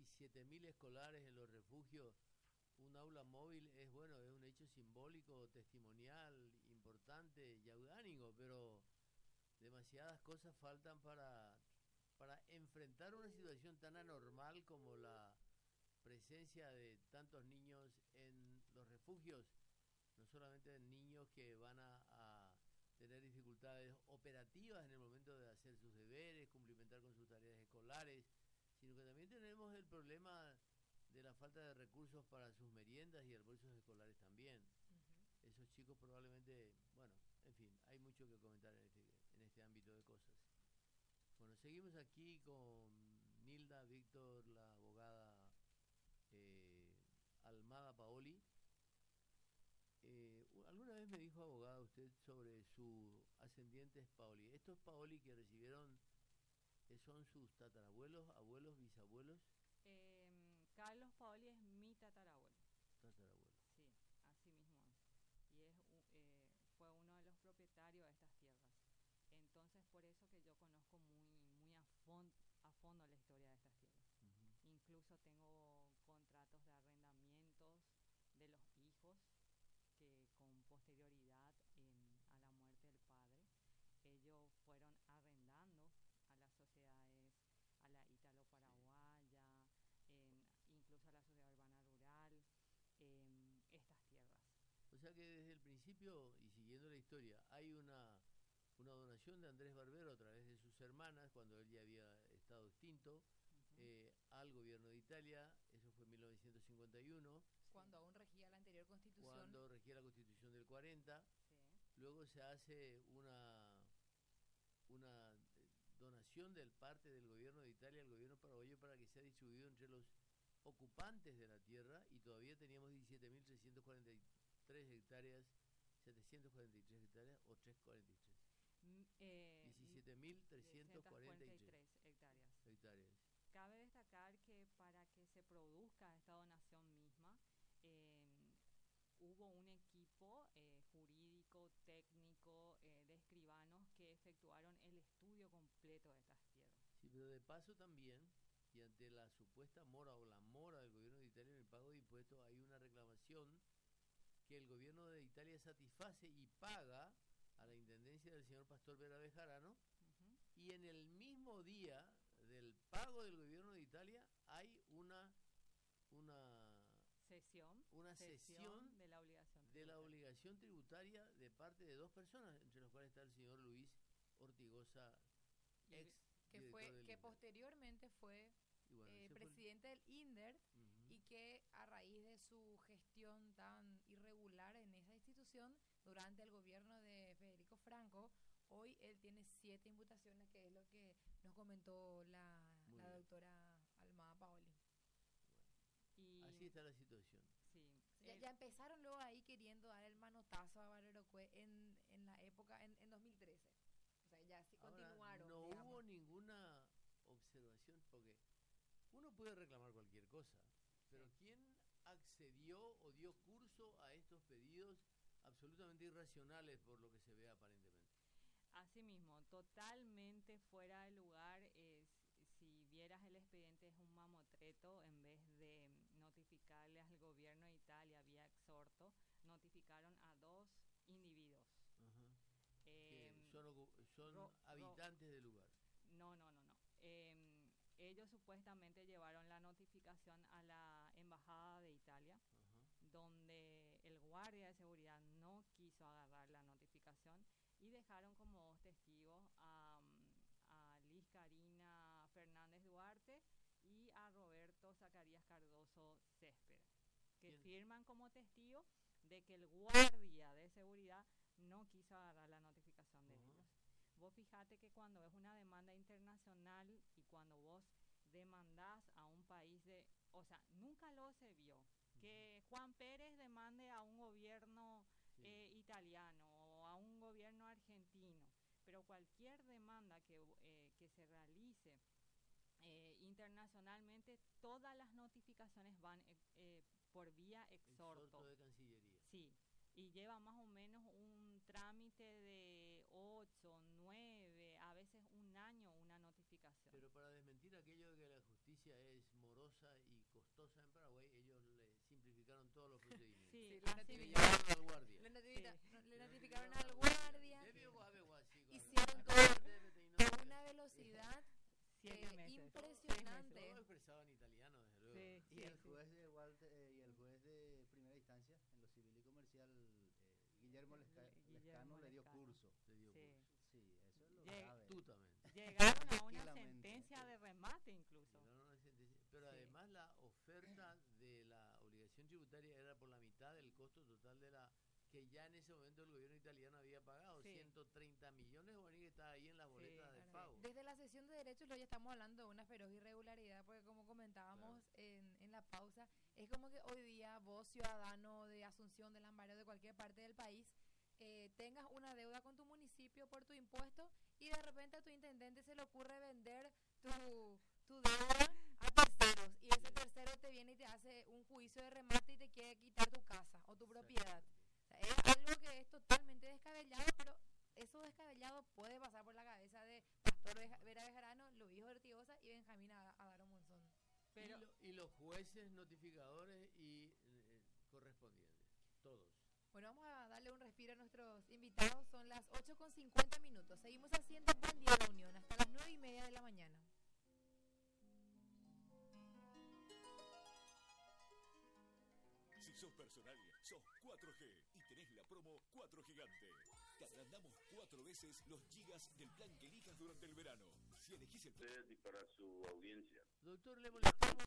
17.000 escolares en los refugios, un aula móvil es bueno, es un hecho simbólico, testimonial, importante y orgánico, pero demasiadas cosas faltan para enfrentar una situación tan anormal como la presencia de tantos niños en los refugios, no solamente niños que van a tener dificultades operativas en el momento de hacer sus deberes, cumplimentar con sus tareas escolares, sino que también tenemos el problema de la falta de recursos para sus meriendas y almuerzos escolares también. Esos chicos probablemente, bueno, en fin, hay mucho que comentar en este ámbito de cosas. Bueno, seguimos aquí con Nilda Víctor, la abogada Almada Paoli. ¿Alguna vez me dijo, abogada, usted sobre sus ascendientes Paoli? ¿Estos Paoli que recibieron son sus tatarabuelos, abuelos, bisabuelos? Carlos Paoli es mi tatarabuelo. Tatarabuelo. Sí, así mismo es. Y fue uno de los propietarios de estas tierras. Entonces, por eso que yo conozco muy a fondo la historia de estas tierras. Incluso tengo contratos de arrendamientos de los hijos que con posterioridad a la muerte del padre, ellos fueron arrendando a las sociedades, a la ítalo-paraguaya, incluso a la sociedad urbana rural, estas tierras. O sea que desde el principio, y siguiendo la historia, hay una donación de Andrés Barbero a través de sus hermanas, cuando él ya había estado extinto, al gobierno de Italia. Eso fue en 1951. Cuando aún regía la anterior constitución. Cuando regía la constitución del 40. Sí. Luego se hace una donación del parte del gobierno de Italia al gobierno paraguayo para que sea distribuido entre los ocupantes de la tierra, y todavía teníamos 17.343 hectáreas, 743 hectáreas o 343. 17.343 hectáreas. hectáreas. Cabe destacar que para que se produzca esta donación misma, hubo un equipo jurídico, técnico, de escribanos que efectuaron el estudio completo de estas tierras. Sí, pero de paso también, y ante la supuesta mora o la mora del gobierno de Italia en el pago de impuestos, hay una reclamación que el gobierno de Italia satisface y paga a la intendencia del señor Pastor Vera Bejarano, y en el mismo día del pago del gobierno de Italia hay una sesión de la obligación tributaria de parte de dos personas, entre los cuales está el señor Luis Ortigosa, que posteriormente fue presidente del INDER, y que a raíz de su gestión tan irregular en esa institución durante el gobierno de Federico Franco, hoy él tiene 7 imputaciones, que es lo que nos comentó la doctora Almada Paoli. Y así está la situación. Sí. Ya empezaron luego ahí queriendo dar el manotazo a Valerocué en la época, en 2013. O sea, ya sí continuaron. No hubo ninguna observación, porque uno puede reclamar cualquier cosa, pero ¿quién accedió o dio curso a estos pedidos absolutamente irracionales por lo que se ve aparentemente? Asimismo, totalmente fuera de lugar. Si vieras el expediente, es un mamotreto. En vez de notificarle al gobierno de Italia vía exhorto, notificaron a 2 individuos. Son habitantes del lugar. No. Ellos supuestamente llevaron la notificación a la embajada de Italia, donde el guardia de seguridad no quiso agarrar la notificación, y dejaron como 2 testigos a Liz Karina Fernández Duarte y a Roberto Zacarías Cardoso Césped, que firman como testigos de que el guardia de seguridad no quiso agarrar la notificación de ellos. Vos fijate que cuando es una demanda internacional y cuando vos demandás a un país o sea, nunca lo se vio que Juan Pérez demande a un gobierno italiano o a un gobierno argentino, pero cualquier demanda que se realice internacionalmente, todas las notificaciones van por vía exhorto. Exhorto de Cancillería. Sí, y lleva más o menos un trámite de 8, 9, a veces un año una notificación. Pero para desmentir aquello de que la justicia es morosa y costosa en Paraguay, ellos le simplificaron todos los procedimientos. Sí, le llamaron al guardia. Le notificaron al guardia. Hicieron todo a una velocidad impresionante. Todo expresado en italiano, desde luego. Y el juez de primera instancia en lo civil y comercial, Guillermo Lescano, le dio curso. Sí, eso es lo grave. Llegaron a una sentencia de remate incluso. Pero además la oferta de la obligación tributaria era por la mitad del costo total de la que ya en ese momento el gobierno italiano había pagado, 130 millones de guaraníes que estaba ahí en las boletas de pago. Desde la sesión de derechos ya estamos hablando de una feroz irregularidad, porque como comentábamos en la pausa, es como que hoy día vos, ciudadano de Asunción, de Lambaré, de cualquier parte del país, tengas una deuda con tu municipio por tu impuesto y de repente a tu intendente se le ocurre vender tu deuda a terceros y ese tercero te viene y te hace un juicio de remate y te quiere quitar tu casa o tu propiedad. O sea, es algo que es totalmente descabellado, pero eso descabellado puede pasar por la cabeza de Pastor Vera Bejarano, Luis Ortigosa y Benjamín Adaro Monzón. Y los jueces notificadores y correspondientes, todos. Bueno, vamos a darle un respiro a nuestros invitados. Son las 8:50. Seguimos haciendo Buen Día La Unión hasta las 9:30 de la mañana. Si sos personal, sos 4G y tenés la promo 4 Gigante. Te agrandamos 4 veces los gigas del plan que elijas durante el verano. Si elegís el... Y para su audiencia. Doctor, le molestamos.